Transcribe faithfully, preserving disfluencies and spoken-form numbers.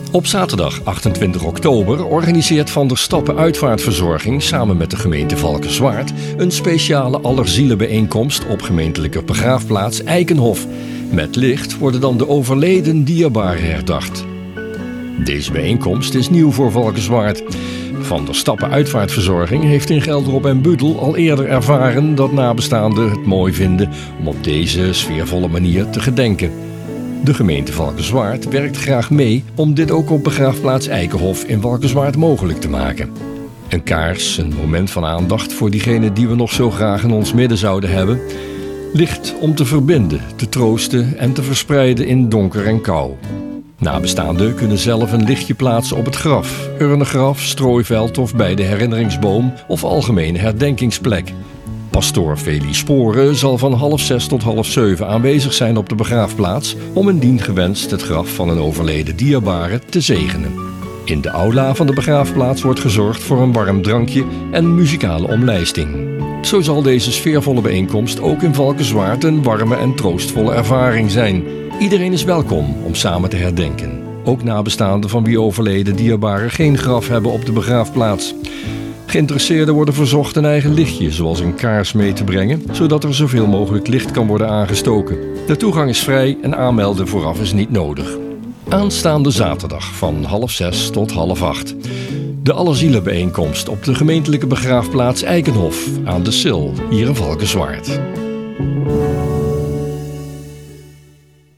Op zaterdag achtentwintig oktober organiseert Van der Stappen Uitvaartverzorging samen met de gemeente Valkenswaard een speciale allerzielenbijeenkomst op gemeentelijke begraafplaats Eikenhof. Met licht worden dan de overleden dierbaren herdacht. Deze bijeenkomst is nieuw voor Valkenswaard. Van der Stappen Uitvaartverzorging heeft in Gelderop en Budel al eerder ervaren dat nabestaanden het mooi vinden om op deze sfeervolle manier te gedenken. De gemeente Valkenswaard werkt graag mee om dit ook op begraafplaats Eikenhof in Valkenswaard mogelijk te maken. Een kaars, een moment van aandacht voor diegenen die we nog zo graag in ons midden zouden hebben. Licht om te verbinden, te troosten en te verspreiden in donker en kou. Nabestaanden kunnen zelf een lichtje plaatsen op het graf, urnengraf, strooiveld of bij de herinneringsboom of algemene herdenkingsplek. Pastoor Feli Sporen zal van half zes tot half zeven aanwezig zijn op de begraafplaats om indien gewenst het graf van een overleden dierbare te zegenen. In de aula van de begraafplaats wordt gezorgd voor een warm drankje en muzikale omlijsting. Zo zal deze sfeervolle bijeenkomst ook in Valkenswaard een warme en troostvolle ervaring zijn. Iedereen is welkom om samen te herdenken. Ook nabestaanden van wie overleden dierbaren geen graf hebben op de begraafplaats. Geïnteresseerden worden verzocht een eigen lichtje, zoals een kaars, mee te brengen, zodat er zoveel mogelijk licht kan worden aangestoken. De toegang is vrij en aanmelden vooraf is niet nodig. Aanstaande zaterdag van half zes tot half acht. De Allerzielenbijeenkomst op de gemeentelijke begraafplaats Eikenhof aan de Sil, hier in Valkenswaard.